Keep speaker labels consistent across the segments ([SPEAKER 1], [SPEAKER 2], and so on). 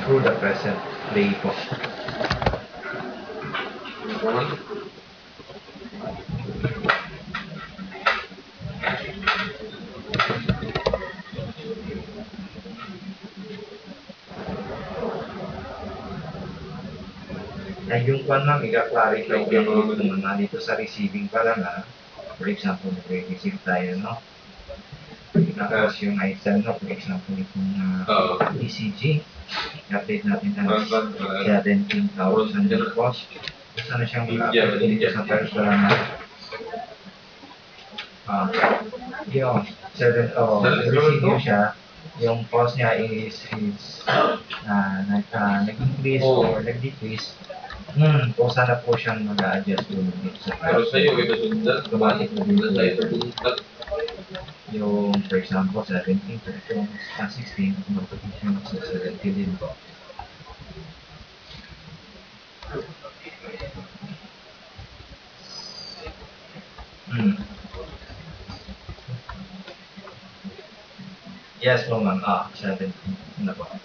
[SPEAKER 1] through the present day po. Ay, yung pan ma'am, i-clarify ko yung dito sa receiving pala na, for example, nag-receive tayo, no? Tapos yung item, no? For example, itong ECG, i-update natin na 17,000 yung cost. Gusto na siyang i-update dito sa personal na yung 7, receive nyo siya, yung cost niya is nag-increase or nag-decrease. Kung sana po siyang mag-a-adjust dito sa
[SPEAKER 2] Pero sa'yo, ito sundan.
[SPEAKER 1] automatic na dito.
[SPEAKER 2] Ito sundan.
[SPEAKER 1] Yung, for example, 17 to 16, multiplication sa 17 din. Yes po ma'am, 17 na po.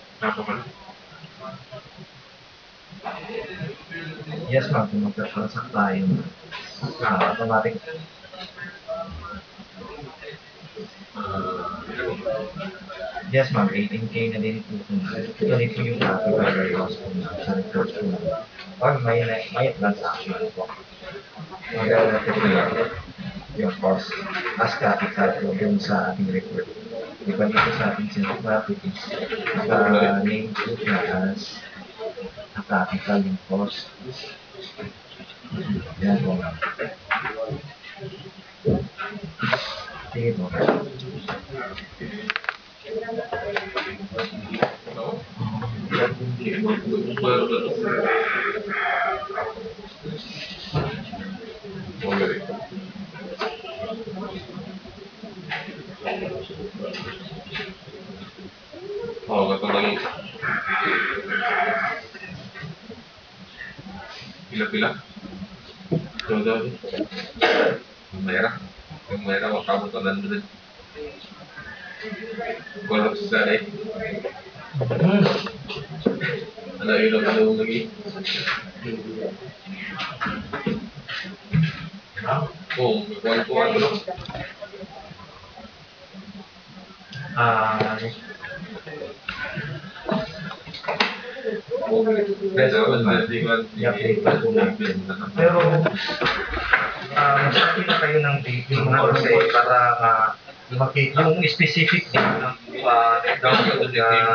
[SPEAKER 1] Yes ma'am, kung magka-transact tayo, automatic. Yes ma'am, 18K na din po. Ito po yung capital loss po sa report po. Pag may transaction po, mag-relative po yung cost as capital po dun sa ating report. Di ba dito sa ating sales profit is name po na as a capital yung cost. Yan po ma'am. Sige po.
[SPEAKER 2] Pila-pila. Yung mayroon, makamutunan din. Walang sasay. Ano yun ang lagi? Oo, kuwan-kuwan ko lang.
[SPEAKER 1] I-update pa po natin. Pero, magsabi na kayo ng date yung para yung specific date